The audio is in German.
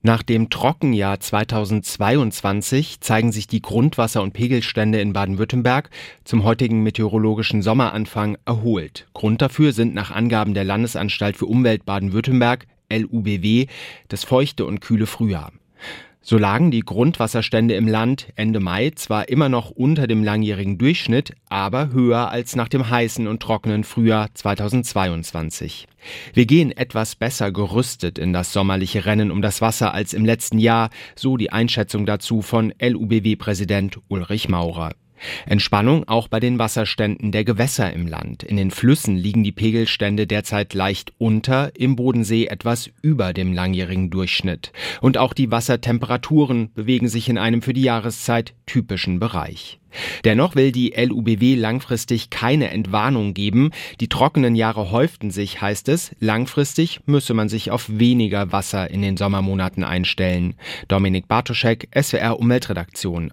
Nach dem Trockenjahr 2022 zeigen sich die Grundwasser- und Pegelstände in Baden-Württemberg zum heutigen meteorologischen Sommeranfang erholt. Grund dafür sind nach Angaben der Landesanstalt für Umwelt Baden-Württemberg, LUBW, das feuchte und kühle Frühjahr. So lagen die Grundwasserstände im Land Ende Mai zwar immer noch unter dem langjährigen Durchschnitt, aber höher als nach dem heißen und trockenen Frühjahr 2022. Wir gehen etwas besser gerüstet in das sommerliche Rennen um das Wasser als im letzten Jahr, so die Einschätzung dazu von LUBW-Präsident Ulrich Maurer. Entspannung auch bei den Wasserständen der Gewässer im Land. In den Flüssen liegen die Pegelstände derzeit leicht unter, im Bodensee etwas über dem langjährigen Durchschnitt. Und auch die Wassertemperaturen bewegen sich in einem für die Jahreszeit typischen Bereich. Dennoch will die LUBW langfristig keine Entwarnung geben. Die trockenen Jahre häuften sich, heißt es. Langfristig müsse man sich auf weniger Wasser in den Sommermonaten einstellen. Dominik Bartoschek, SWR Umweltredaktion,